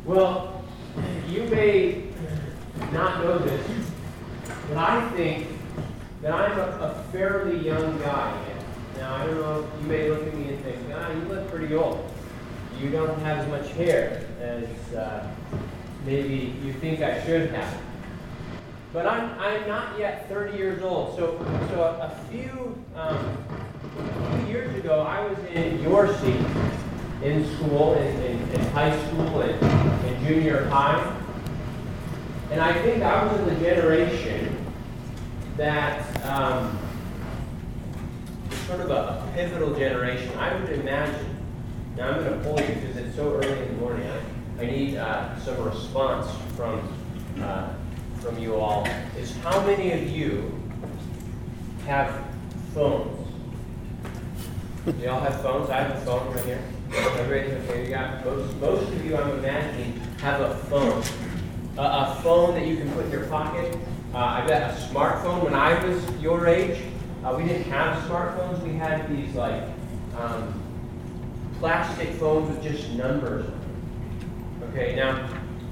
Well, you may not know this, but I think that I'm a fairly young guy. Now, I don't know, you may look at me and think, you look pretty old. You don't have as much hair as maybe you think I should have. But I'm not yet 30 years old. So a few years ago, I was in your seat in school, in high school and junior high. And I think I was in the generation that is sort of a pivotal generation. I would imagine, now I'm going to pull you because it's so early in the morning, I need some response from you all, is how many of you have phones? You all have phones? I have a phone right here. Everybody's okay. You got most of you, I'm imagining, have a phone. A phone that you can put in your pocket. I bet a smartphone. When I was your age, we didn't have smartphones. We had these like plastic phones with just numbers on them. Okay, now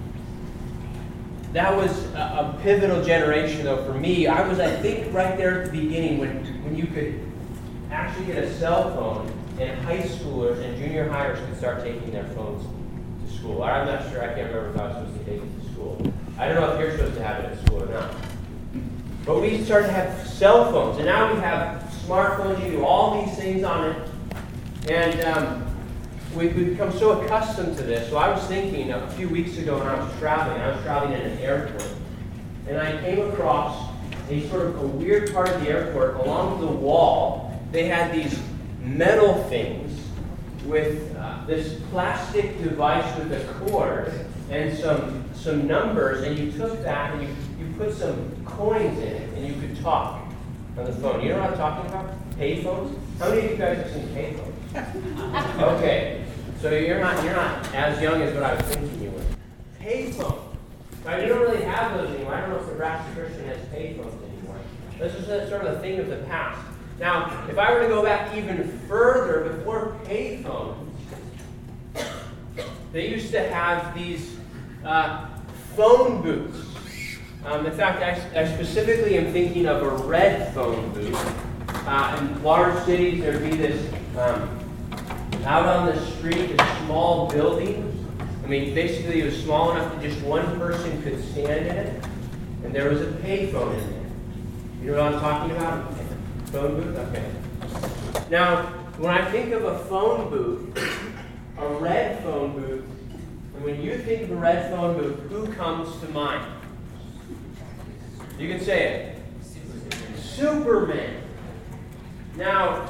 that was a pivotal generation, though, for me. I was, I think, right there at the beginning when you could actually get a cell phone, and high schoolers and junior hires could start taking their phones to school. I'm not sure. I can't remember if I was supposed to take it to school. I don't know if you're supposed to have it at school or not. But we started to have cell phones, and now we have smartphones. You do all these things on it, and we've become so accustomed to this. So I was thinking a few weeks ago when I was traveling in an airport, and I came across a sort of a weird part of the airport. Along the wall, they had these metal things with this plastic device with a cord and some numbers, and you took that and you put some coins in it, and you could talk on the phone. You know what I'm talking about? Payphones? How many of you guys have seen payphones? Okay, so you're not as young as what I was thinking you were. Payphone. Now, you don't really have those anymore. I don't know if Nebraska Christian has payphones anymore. This is sort of a thing of the past. Now, if I were to go back even further, before payphones, they used to have these phone booths. In fact, I specifically am thinking of a red phone booth. In large cities, there'd be this, out on the street, this small building. I mean, basically it was small enough that just one person could stand in it, and there was a payphone in there. You know what I'm talking about? Phone booth? Okay. Now, when I think of a phone booth, a red phone booth, and when you think of a red phone booth, who comes to mind? You can say it. Superman. Now,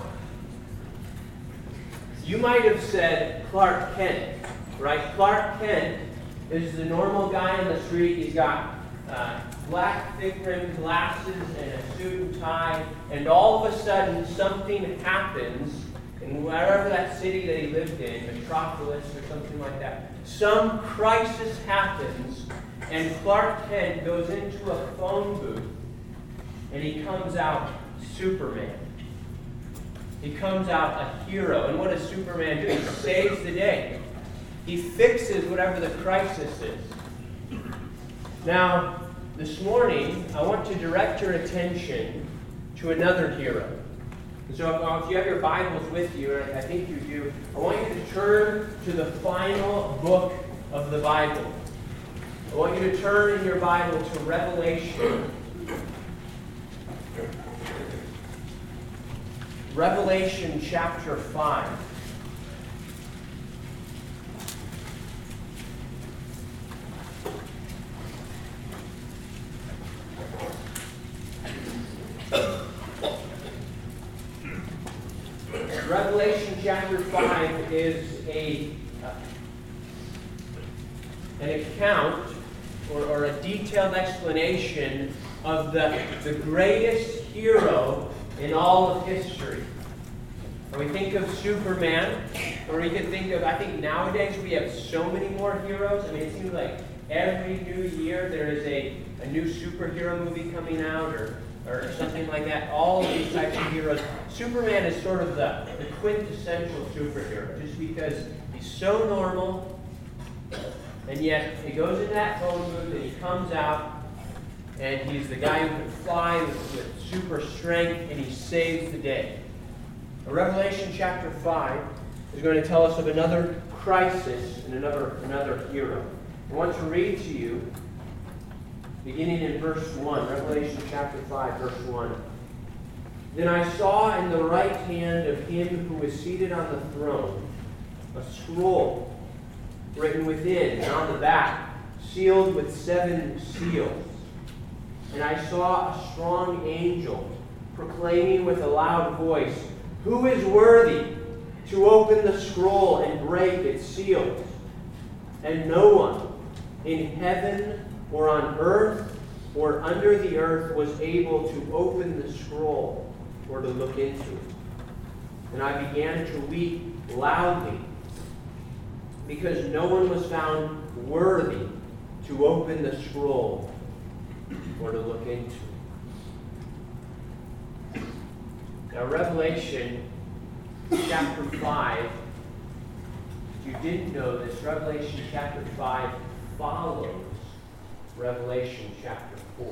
you might have said Clark Kent, right? Clark Kent is the normal guy on the street. He's got black thick-rimmed glasses and a suit and tie, and all of a sudden something happens in wherever that city that he lived in, Metropolis or something like that. Some crisis happens, and Clark Kent goes into a phone booth, and he comes out Superman. He comes out a hero. And what does Superman do? He saves the day. He fixes whatever the crisis is. Now, this morning, I want to direct your attention to another hero. So if you have your Bibles with you, and I think you do, I want you to turn to the final book of the Bible. I want you to turn in your Bible to Revelation. Revelation chapter 5. Revelation chapter 5 is an account or a detailed explanation of the greatest hero in all of history. When we think of Superman, or we can think of, I think nowadays we have so many more heroes. I mean, it seems like every new year there is a new superhero movie coming out, or something like that. All of these types of heroes. Superman is sort of the quintessential superhero, just because he's so normal, And yet, he goes in that phone booth and he comes out, and he's the guy who can fly with super strength, and he saves the day. Revelation chapter 5 is going to tell us of another crisis and another hero. I want to read to you, beginning in verse 1, Revelation chapter 5, verse 1. Then I saw in the right hand of him who was seated on the throne a scroll written within and on the back, sealed with 7 seals. And I saw a strong angel proclaiming with a loud voice, "Who is worthy to open the scroll and break its seals?" And no one in heaven or on earth or under the earth was able to open the scroll or to look into it. And I began to weep loudly, because no one was found worthy to open the scroll or to look into it. Now, Revelation chapter 5, if you didn't know this, Revelation chapter 5 follows Revelation chapter 4.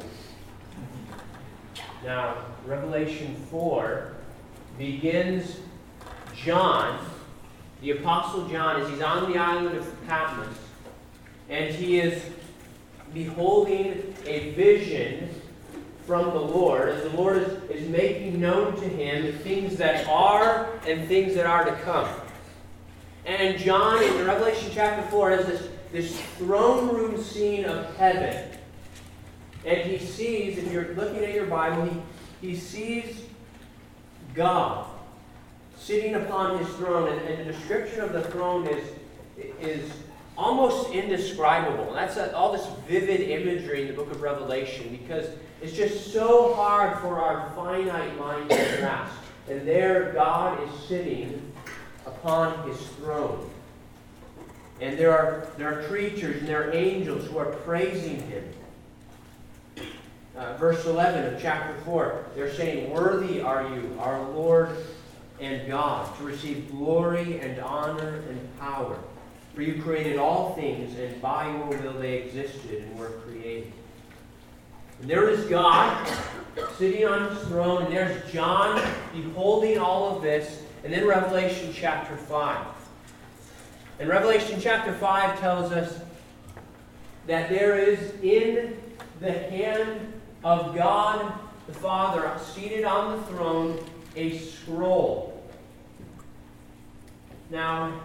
Now, Revelation 4 begins John, the Apostle John, as he's on the island of Patmos, and he is beholding a vision from the Lord, as the Lord is making known to him things that are and things that are to come. And John, in Revelation chapter 4, has this throne room scene of heaven. And he sees, if you're looking at your Bible, he sees God sitting upon his throne. And the description of the throne is almost indescribable. That's all this vivid imagery in the book of Revelation, because it's just so hard for our finite mind to grasp. And there God is sitting upon his throne. And there are creatures and there are angels who are praising him. Verse 11 of chapter 4, they're saying, "Worthy are you, our Lord and God, to receive glory and honor and power. For you created all things, and by your will they existed and were created." And there is God sitting on his throne, and there's John beholding all of this. And then Revelation chapter 5. And Revelation chapter 5 tells us that there is in the hand of God the Father, seated on the throne, a scroll. Now,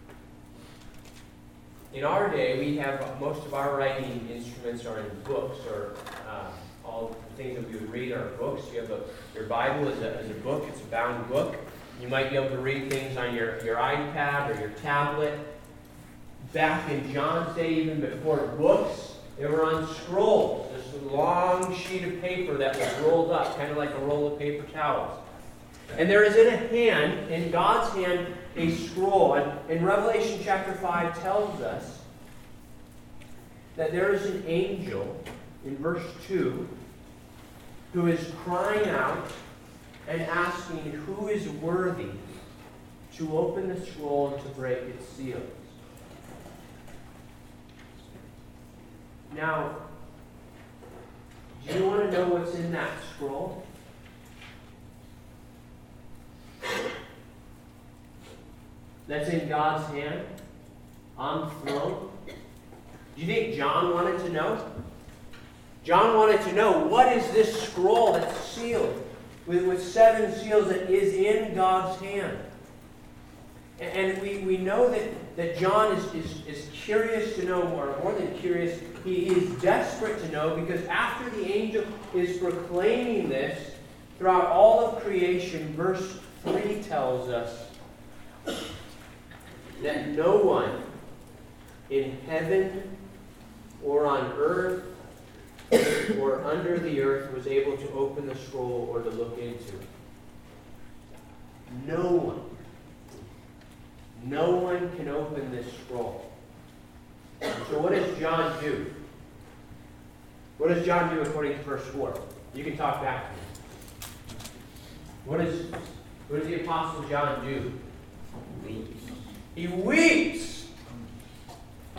in our day, we have most of our writing instruments are in books, or all the things that we would read are books. You have your Bible is a book. It's a bound book. You might be able to read things on your iPad or your tablet. Back in John's day, even before books, they were on scrolls. This long sheet of paper that was rolled up, kind of like a roll of paper towels. And there is in a hand, in God's hand, a scroll. And Revelation chapter 5 tells us that there is an angel, in verse 2, who is crying out and asking who is worthy to open the scroll and to break its seals. Now, do you want to know what's in that scroll? That's in God's hand, on the throne. Do you think John wanted to know? John wanted to know, what is this scroll that's sealed with 7 seals that is in God's hand? And we know that John is curious to know, or more than curious, he is desperate to know, because after the angel is proclaiming this throughout all of creation, verse 3 tells us that no one in heaven or on earth or under the earth was able to open the scroll or to look into it. No one. No one can open this scroll. So what does John do? What does John do according to verse 4? You can talk back to me. What does the Apostle John do? He weeps.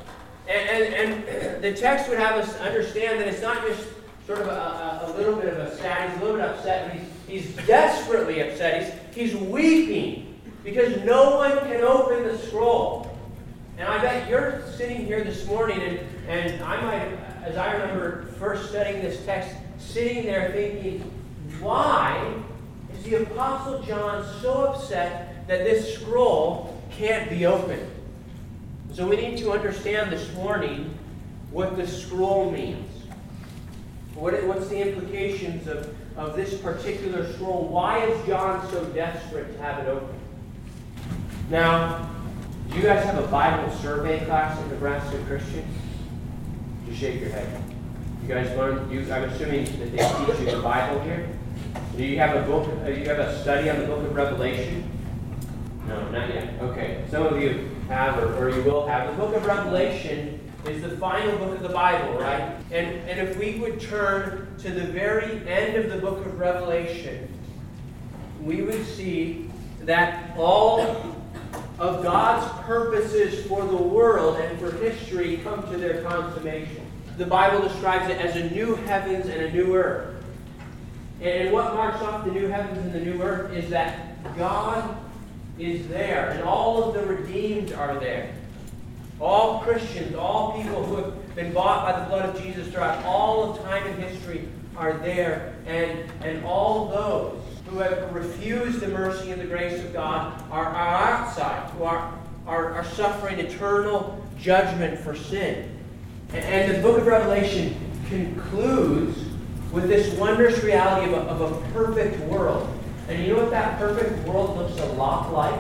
And the text would have us understand that it's not just sort of a little bit of a sad, he's a little bit upset, but he's desperately upset. He's weeping because no one can open the scroll. And I bet you're sitting here this morning, and I might, as I remember first studying this text, sitting there thinking, why is the Apostle John so upset that this scroll can't be opened? So we need to understand this morning what the scroll means. What's the implications of this particular scroll? Why is John so desperate to have it open? Now, do you guys have a Bible survey class at Nebraska Christian? You shake your head. You guys learn, I'm assuming that they teach you the Bible here. Do you have a book, you have a study on the book of Revelation? No, not yet. Okay, some of you have, or you will have. The book of Revelation is the final book of the Bible, right? And if we would turn to the very end of the book of Revelation, we would see that all of God's purposes for the world and for history come to their consummation. The Bible describes it as a new heavens and a new earth. And what marks off the new heavens and the new earth is that God is there, and all of the redeemed are there. All Christians, all people who have been bought by the blood of Jesus throughout all of time and history are there. And all those who have refused the mercy and the grace of God are outside, who are suffering eternal judgment for sin. And the book of Revelation concludes with this wondrous reality of a perfect world. And you know what that perfect world looks a lot like?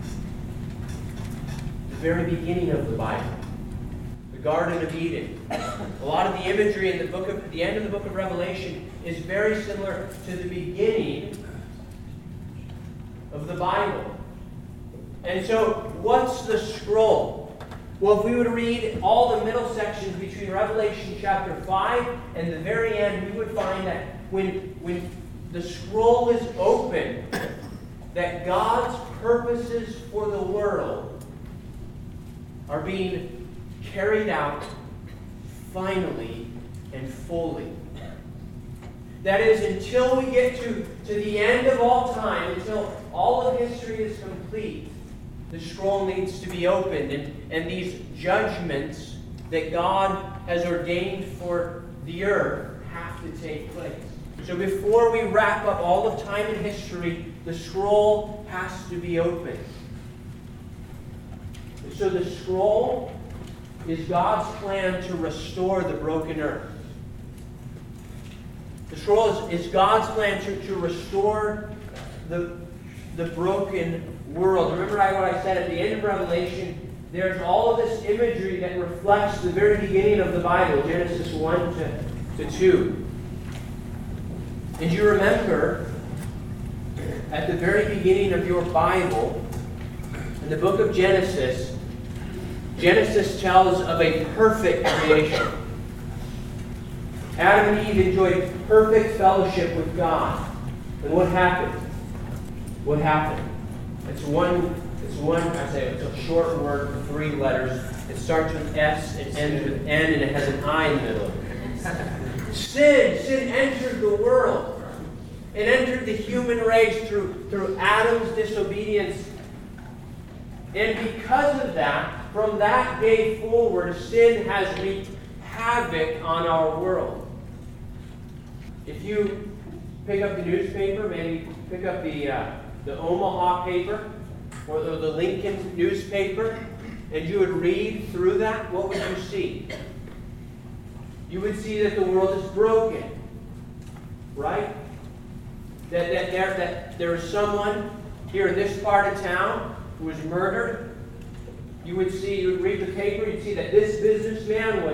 The very beginning of the Bible. The Garden of Eden. A lot of the imagery in the end of the book of Revelation is very similar to the beginning of the Bible. And so, what's the scroll? Well, if we would read all the middle sections between Revelation chapter 5 and the very end, we would find that when the scroll is open, that God's purposes for the world are being carried out finally and fully. That is, until we get to the end of all time, until all of history is complete, the scroll needs to be opened, and these judgments that God has ordained for the earth have to take place. So before we wrap up all of time and history, the scroll has to be opened. So the scroll is God's plan to restore the broken earth. The scroll is God's plan to restore the broken world. Remember what I said at the end of Revelation, there's all of this imagery that reflects the very beginning of the Bible, Genesis 1 to 2. And you remember, at the very beginning of your Bible, in the book of Genesis, Genesis tells of a perfect creation. Adam and Eve enjoyed perfect fellowship with God. And what happened? What happened? It's a short word with 3 letters. It starts with S, it ends with N, and it has an I in the middle. Sin entered the world. It entered the human race through Adam's disobedience. And because of that, from that day forward, sin has wreaked havoc on our world. If you pick up the newspaper, maybe pick up the Omaha paper or the Lincoln newspaper, and you would read through that, what would you see? You would see that the world is broken, right? That there is someone here in this part of town who was murdered. You would read the paper, you'd see that this businessman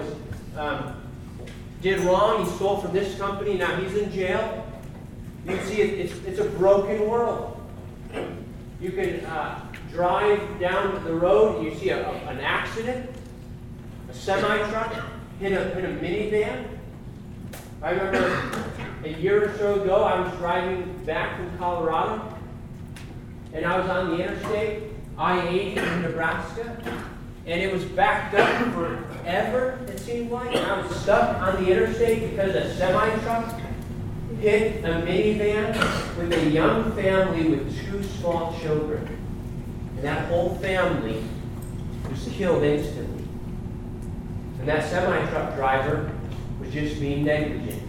did wrong, he stole from this company, now he's in jail. You'd see it's a broken world. You can drive down the road and you see an accident, a semi-truck hit a minivan. I remember a year or so ago, I was driving back from Colorado, and I was on the interstate, I-80 in Nebraska, And it was backed up forever, it seemed like. And I was stuck on the interstate because a semi-truck hit a minivan with a young family with 2 small children. And that whole family was killed instantly. And that semi-truck driver was just being negligent.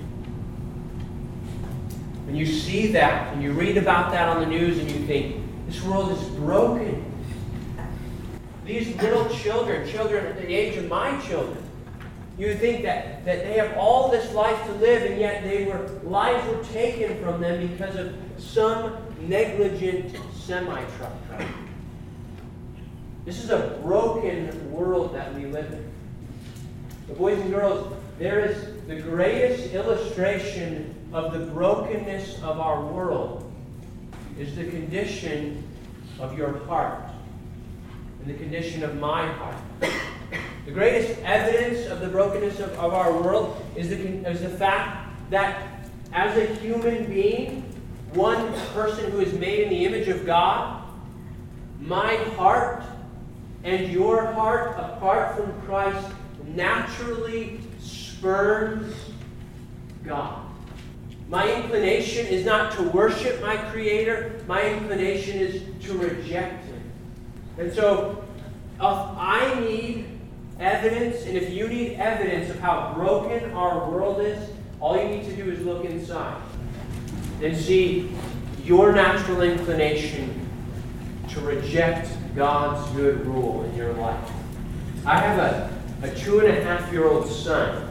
When you see that, and you read about that on the news, and you think, this world is broken. These little children at the age of my children, you think that they have all this life to live, and yet lives were taken from them because of some negligent semi-truck driver. This is a broken world that we live in. But boys and girls, there is the greatest illustration of the brokenness of our world is the condition of your heart and the condition of my heart. The greatest evidence of the brokenness of our world is the fact that as a human being, one person who is made in the image of God, my heart and your heart, apart from Christ, naturally spurns God. My inclination is not to worship my Creator. My inclination is to reject Him. And so, if I need evidence, and if you need evidence of how broken our world is, all you need to do is look inside and see your natural inclination to reject God's good rule in your life. I have a 2.5-year-old son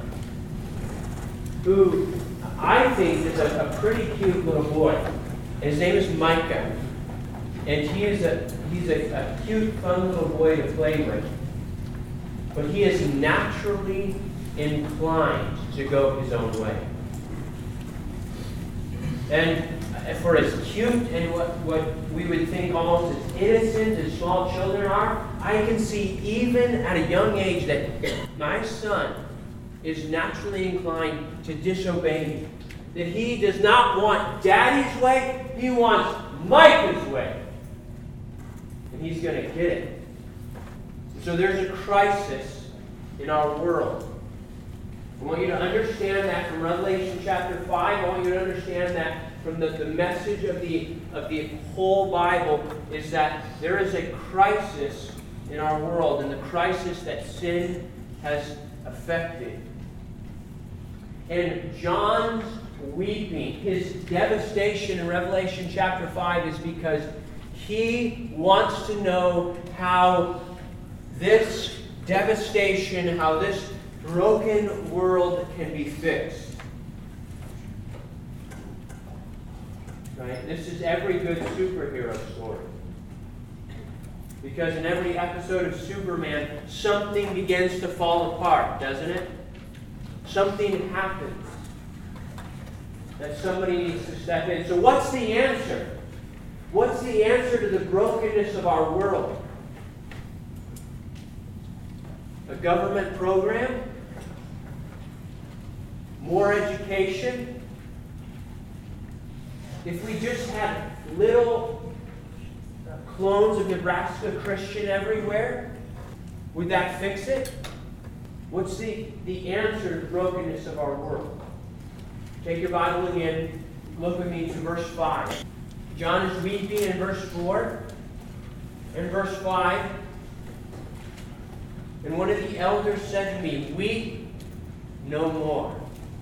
who I think is a pretty cute little boy. His name is Micah. And he's a cute, fun little boy to play with. But he is naturally inclined to go his own way. And for as cute and what we would think almost as innocent as small children are, I can see even at a young age that my son is naturally inclined to disobey me. That he does not want Daddy's way, he wants Micah's way. And he's going to get it. So there's a crisis in our world. I want you to understand that from Revelation chapter 5. I want you to understand that from the message of the whole Bible is that there is a crisis in our world, and the crisis that sin has affected. And John's weeping, his devastation in Revelation chapter 5 is because he wants to know how this devastation, how this broken world can be fixed. Right? This is every good superhero story. Because in every episode of Superman, something begins to fall apart, doesn't it? Something happens that somebody needs to step in. So what's the answer? What's the answer to the brokenness of our world? A government program? More education? If we just had little clones of Nebraska Christian everywhere, would that fix it? What's the answer to the brokenness of our world? Take your Bible again. Look with me to verse 5. John is weeping in verse 4. In verse 5, and one of the elders said to me, "Weep no more.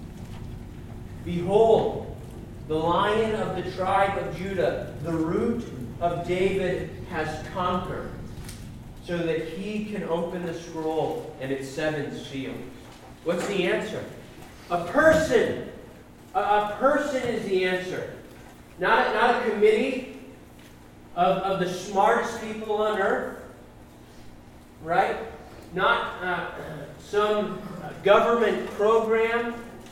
Behold, the Lion of the tribe of Judah, the Root of David, has conquered, so that he can open the scroll and its 7 seals." What's the answer? A person. A person is the answer. Not a committee of the smartest people on earth. Right? Not some government program.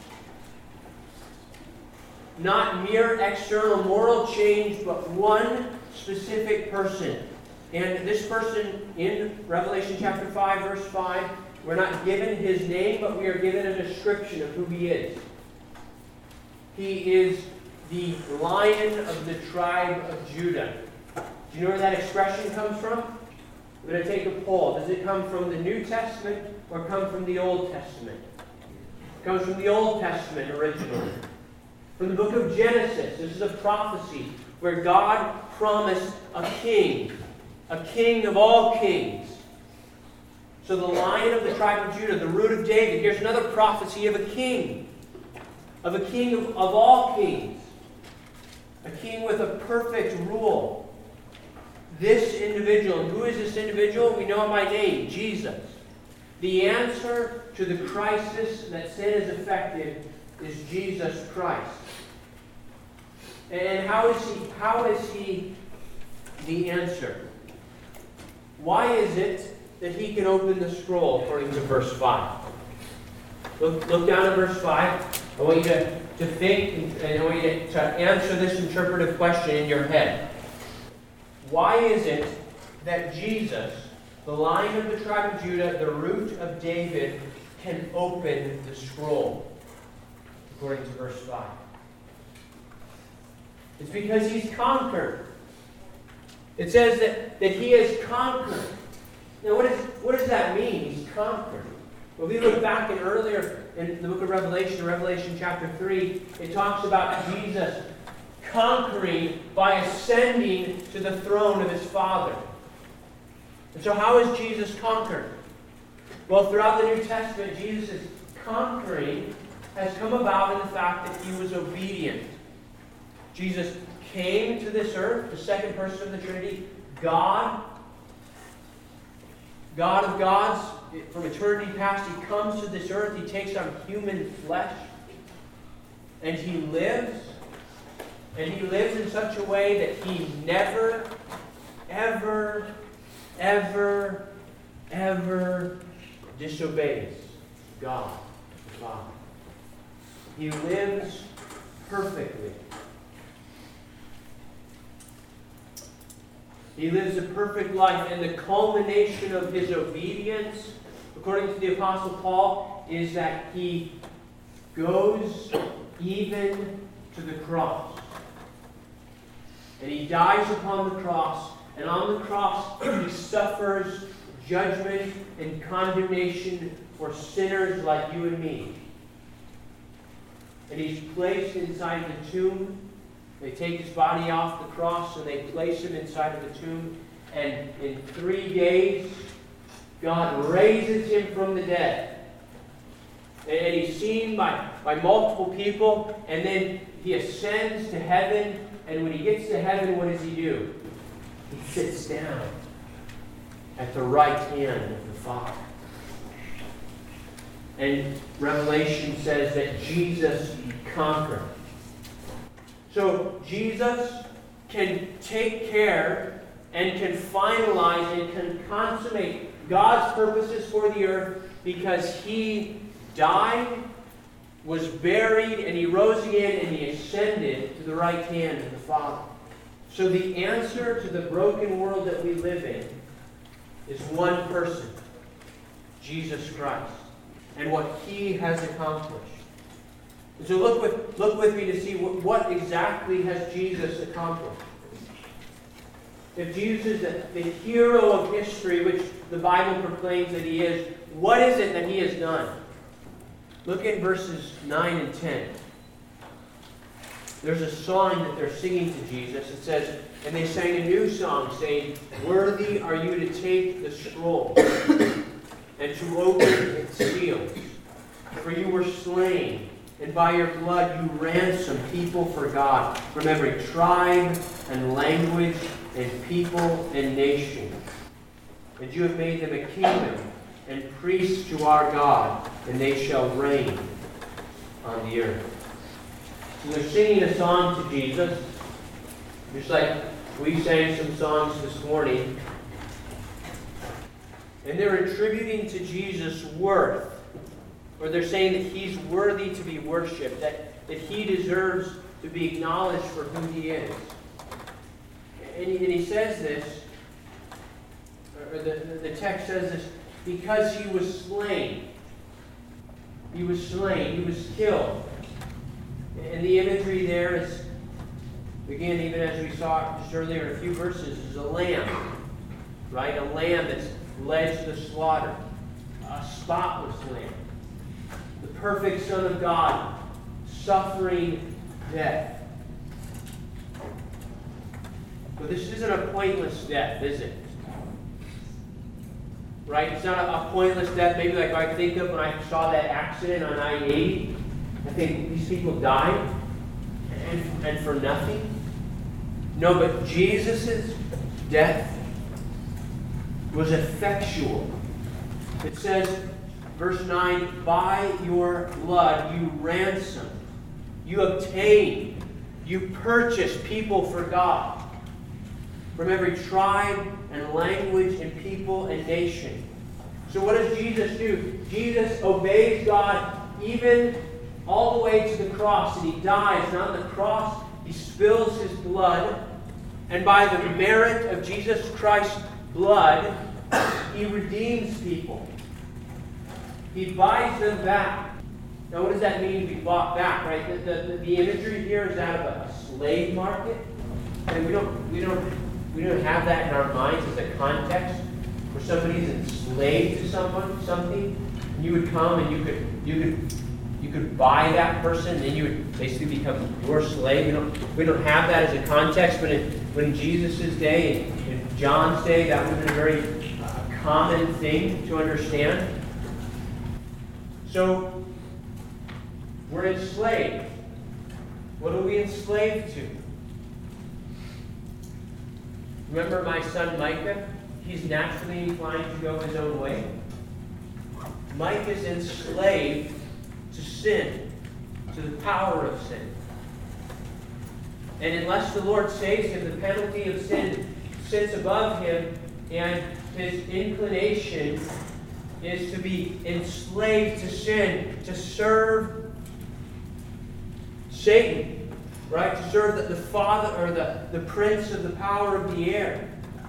Not mere external moral change, but one specific person. And this person in Revelation chapter 5, verse 5, we're not given his name, but we are given a description of who he is. He is the Lion of the tribe of Judah. Do you know where that expression comes from? I'm going to take a poll. Does it come from the New Testament or come from the Old Testament? It comes from the Old Testament originally. From the book of Genesis. This is a prophecy where God promised a king of all kings. So the Lion of the tribe of Judah, the root of David. Here's another prophecy of a king of all kings. A king with a perfect rule. This individual, and who is this individual? We know him by name, Jesus. The answer to the crisis that sin has affected is Jesus Christ. And how is he the answer? Why is it that he can open the scroll, according to verse 5? Look down at verse 5. I want you to think, and I want you to answer this interpretive question in your head. Why is it that Jesus, the Lion of the tribe of Judah, the root of David, can open the scroll, according to verse 5? It's because he's conquered. It says that he has conquered. Now, what does that mean? He's conquered. Well, if we look back earlier in the book of Revelation chapter 3, it talks about Jesus conquering by ascending to the throne of his Father. And so how is Jesus conquered? Well, throughout the New Testament, Jesus' conquering has come about in the fact that he was obedient. Jesus came to this earth, the second person of the Trinity, God of gods, from eternity past. He comes to this earth, he takes on human flesh, and he lives. And he lives in such a way that he never, ever, ever, ever disobeys God the Father. He lives perfectly. He lives a perfect life, and the culmination of his obedience, according to the Apostle Paul, is that he goes even to the cross. And he dies upon the cross, and on the cross he suffers judgment and condemnation for sinners like you and me. And he's placed inside the tomb. They take his body off the cross and they place him inside of the tomb. And in 3 days, God raises him from the dead. And he's seen by multiple people. And then he ascends to heaven. And when he gets to heaven, what does he do? He sits down at the right hand of the Father. And Revelation says that Jesus conquered. So Jesus can take care and can finalize and can consummate God's purposes for the earth because he died, was buried, and he rose again, and he ascended to the right hand of the Father. So the answer to the broken world that we live in is one person, Jesus Christ, and what he has accomplished. And so look with me to see what exactly has Jesus accomplished. If Jesus is the hero of history, which the Bible proclaims that he is, what is it that he has done? Look at verses 9 and 10. There's a song that they're singing to Jesus. It says, and they sang a new song, saying, worthy are you to take the scroll and to open its seals. For you were slain, and by your blood you ransomed people for God from every tribe and language and people and nation. And you have made them a kingdom and priests to our God, and they shall reign on the earth. So they're singing a song to Jesus, just like we sang some songs this morning. And they're attributing to Jesus worth, or they're saying that he's worthy to be worshipped, that he deserves to be acknowledged for who he is. And he says this, or the text says this, because he was slain. He was slain. He was killed. And the imagery there is, again, even as we saw just earlier in a few verses, is a lamb. right? A lamb that's led to the slaughter. A spotless lamb. The perfect Son of God, suffering death. But this isn't a pointless death, is it? Right? It's not a pointless death, maybe like I think of when I saw that accident on I-80. I think these people died, and for nothing. No, but Jesus' death was effectual. It says, verse 9, by your blood you ransomed, you obtained, you purchased people for God from every tribe and language and people and nation. So what does Jesus do? Jesus obeys God even all the way to the cross, and he dies. And on the cross, he spills his blood, and by the merit of Jesus Christ's blood, he redeems people. He buys them back. Now, what does that mean to be bought back, right? The imagery here is that of a slave market. And we don't have that in our minds as a context where somebody's enslaved to something. And you would come and you could buy that person, and then you would basically become your slave. We don't have that as a context, but in Jesus' day, in John's day, that would have been a very common thing to understand. So, we're enslaved. What are we enslaved to? Remember my son Micah? He's naturally inclined to go his own way. Micah is enslaved to sin, to the power of sin. And unless the Lord saves him, the penalty of sin sits above him, and his inclination is to be enslaved to sin, to serve Satan, right? To serve the father or the prince of the power of the air.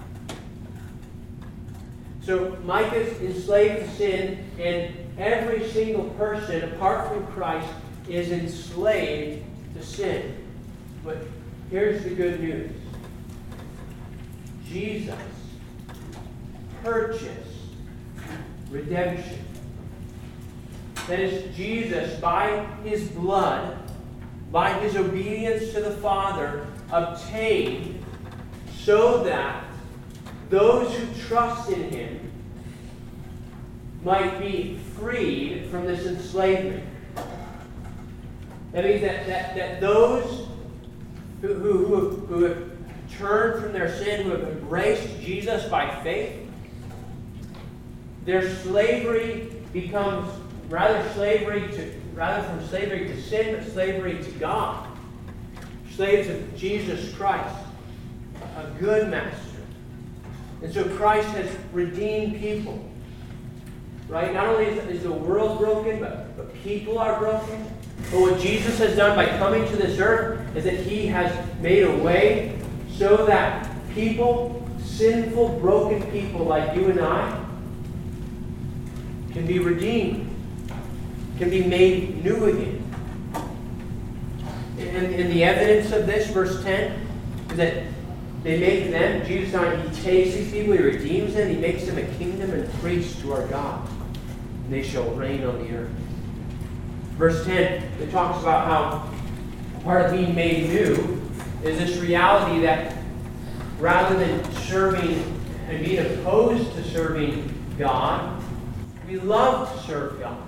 So Micah's enslaved to sin, and every single person apart from Christ is enslaved to sin. But here's the good news. Jesus purchased redemption. That is, Jesus, by his blood, by his obedience to the Father, obtained so that those who trust in him might be freed from this enslavement. That means that those who have turned from their sin, who have embraced Jesus by faith, their slavery becomes rather from slavery to sin, but slavery to God. Slaves of Jesus Christ, a good master. And so Christ has redeemed people. Right? Not only is the world broken, but people are broken. But what Jesus has done by coming to this earth is that he has made a way so that people, sinful, broken people like you and I, can be redeemed, can be made new again. And the evidence of this, verse 10, is that they make them, Jesus, he takes these people, he redeems them, he makes them a kingdom and priests to our God. And they shall reign on the earth. Verse 10, it talks about how part of being made new is this reality that rather than serving and being opposed to serving God, we love to serve God.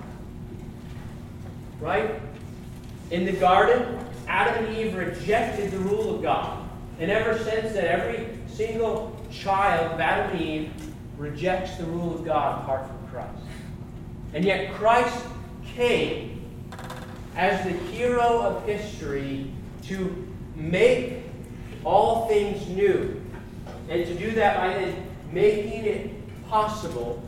Right? In the garden, Adam and Eve rejected the rule of God. And ever since then, every single child of Adam and Eve rejects the rule of God apart from Christ. And yet Christ came as the hero of history to make all things new. And to do that by then making it possible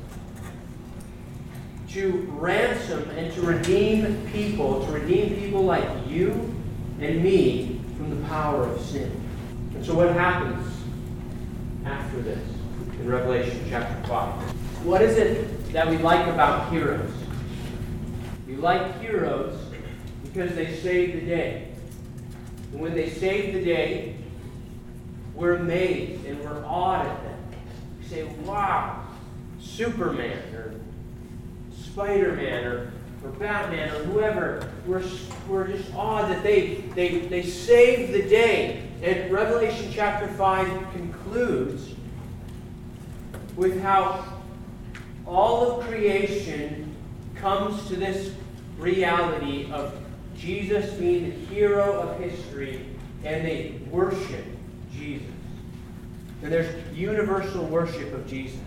to ransom and to redeem people like you and me from the power of sin. And so what happens after this in Revelation chapter 5? What is it that we like about heroes? We like heroes because they save the day. And when they save the day, we're amazed and we're awed at them. You say, wow, Superman or Spider-Man or Batman or whoever, we're just awed that they saved the day. And Revelation chapter 5 concludes with how all of creation comes to this reality of Jesus being the hero of history, and they worship Jesus. And there's universal worship of Jesus.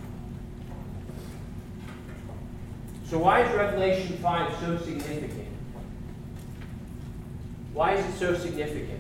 So why is Revelation 5 so significant? Why is it so significant?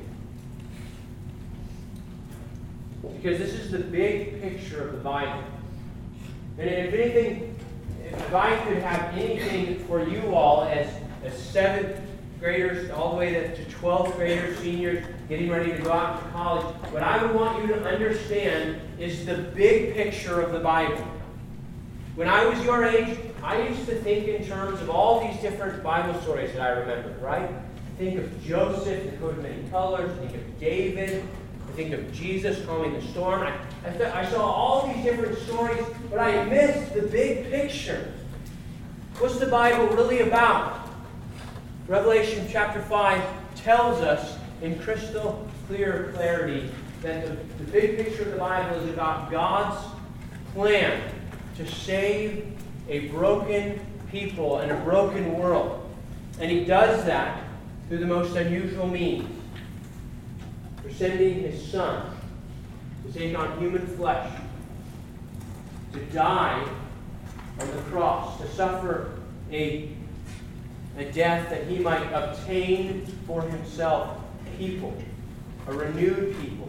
Because this is the big picture of the Bible. And if anything, if I could have anything for you all as 7th graders all the way to 12th graders, seniors, getting ready to go out to college, what I would want you to understand is the big picture of the Bible. When I was your age, I used to think in terms of all these different Bible stories that I remembered, right? Think of Joseph, the coat of many colors. Think of David. I think of Jesus calming the storm. I saw all these different stories, but I missed the big picture. What's the Bible really about? Revelation chapter 5 tells us in crystal clear clarity that the big picture of the Bible is about God's plan to save a broken people and a broken world. And He does that through the most unusual means. For sending His Son to take on human flesh, to die on the cross, to suffer a death that He might obtain for Himself people, a renewed people.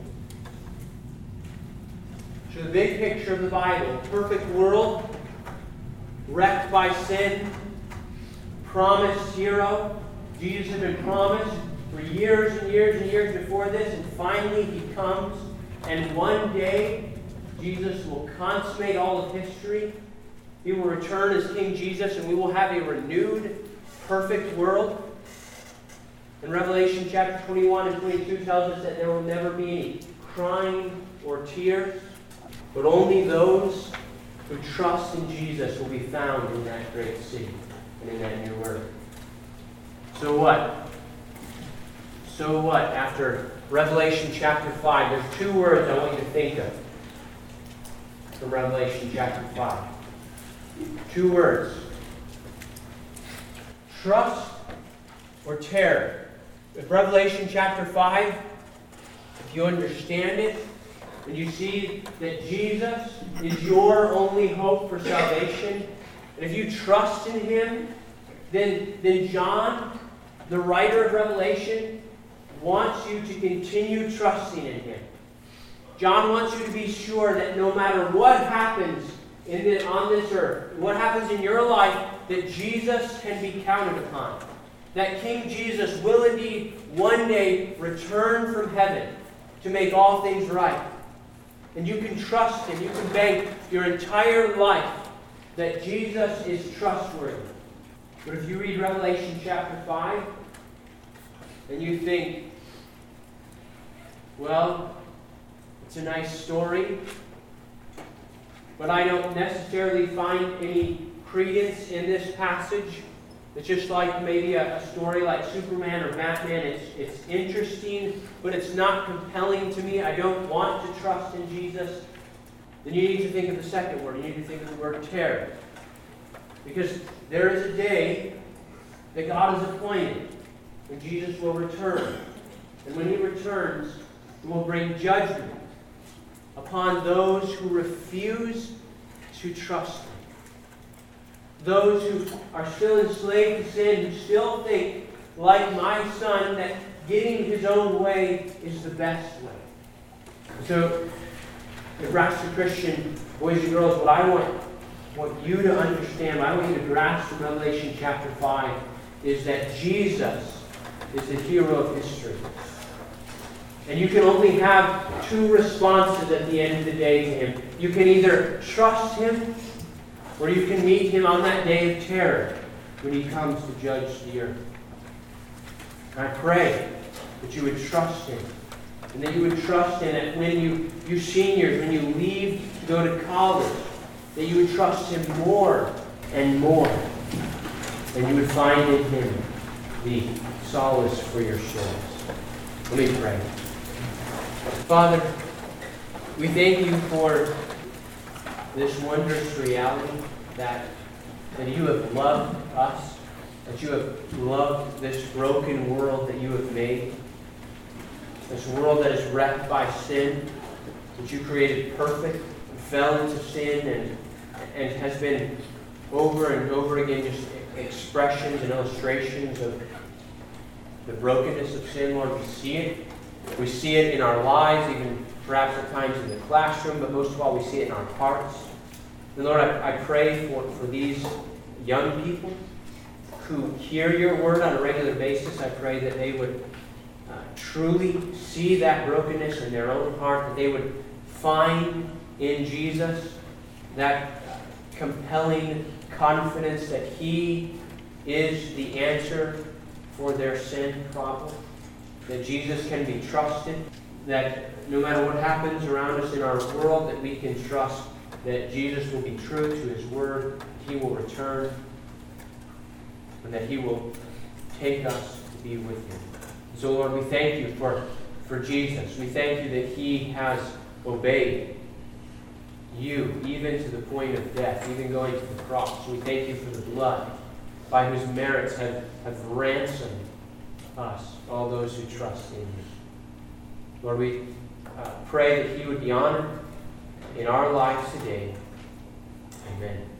So the big picture of the Bible, perfect world, wrecked by sin, promised hero. Jesus had been promised for years and years and years before this, and finally He comes, and one day Jesus will consummate all of history. He will return as King Jesus, and we will have a renewed, perfect world. And Revelation chapter 21 and 22 tells us that there will never be any crying or tears, but only those who trust in Jesus will be found in that great city and in that new earth. So what? So what? After Revelation chapter 5, there's 2 words I want you to think of from Revelation chapter 5. 2 words. Trust or terror. With Revelation chapter 5, if you understand it, and you see that Jesus is your only hope for salvation, and if you trust in Him, then John, the writer of Revelation, wants you to continue trusting in Him. John wants you to be sure that no matter what happens on this earth, what happens in your life, that Jesus can be counted upon. That King Jesus will indeed one day return from heaven to make all things right. And you can trust Him. You can bank your entire life that Jesus is trustworthy. But if you read Revelation chapter 5, and you think, well, it's a nice story, but I don't necessarily find any credence in this passage. It's just like maybe a story like Superman or Batman. It's interesting, but it's not compelling to me. I don't want to trust in Jesus. Then you need to think of the second word. You need to think of the word terror. Because there is a day that God has appointed when Jesus will return. And when He returns, He will bring judgment upon those who refuse to trust Him. Those who are still enslaved to sin, who still think, like my son, that getting his own way is the best way. So, Nebraska Christian boys and girls, what I want you to understand, what I want you to grasp from Revelation chapter 5, is that Jesus is the hero of history. And you can only have 2 responses at the end of the day to Him. You can either trust Him, or you can meet Him on that day of terror when He comes to judge the earth. And I pray that you would trust Him And that you would trust in it when you seniors, when you leave to go to college, that you would trust Him more and more. And you would find in Him the solace for your souls. Let me pray. Father, we thank you for this wondrous reality that you have loved us, that you have loved this broken world that you have made, this world that is wrecked by sin, that you created perfect, and fell into sin, and has been over and over again just expressions and illustrations of the brokenness of sin. Lord, we see it. We see it in our lives, even perhaps at times in the classroom, but most of all, we see it in our hearts. And Lord, I pray for these young people who hear your word on a regular basis. I pray that they would truly see that brokenness in their own heart, that they would find in Jesus that compelling confidence that He is the answer for their sin problem, that Jesus can be trusted, that no matter what happens around us in our world, that we can trust that Jesus will be true to His word, He will return, and that He will take us to be with Him. So, Lord, we thank you for Jesus. We thank you that He has obeyed you, even to the point of death, even going to the cross. We thank you for the blood by whose merits have ransomed us, all those who trust in you. Lord, we pray that He would be honored in our lives today. Amen.